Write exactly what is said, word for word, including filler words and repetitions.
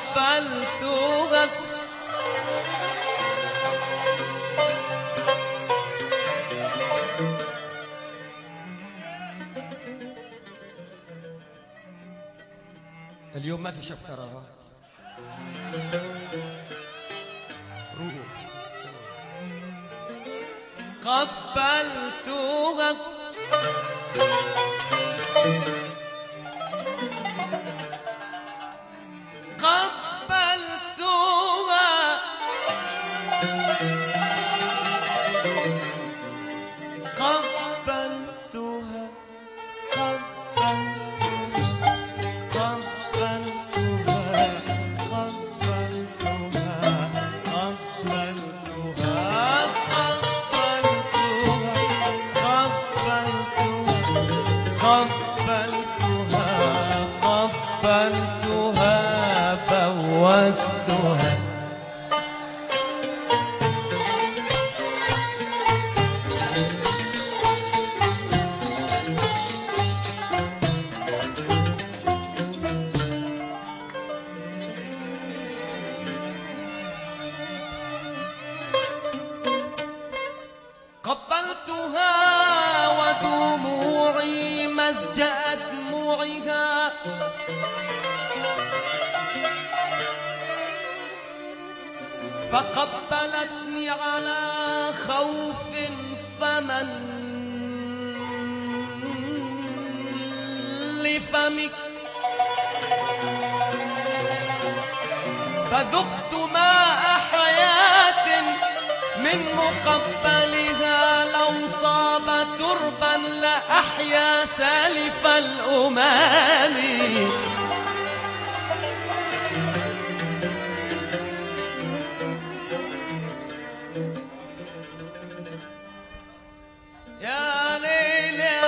قبلتها اليوم ما في شفترة. قبلتها قبلتها قبلتها قبلتها بوستها قبلتها ودموعي مزجأت دموعها فقبلتني على خوف فمن لفمك فذقت ماء حياة من مقبلها لو صاب تربا لأحيا سالف الأمام يا ليلي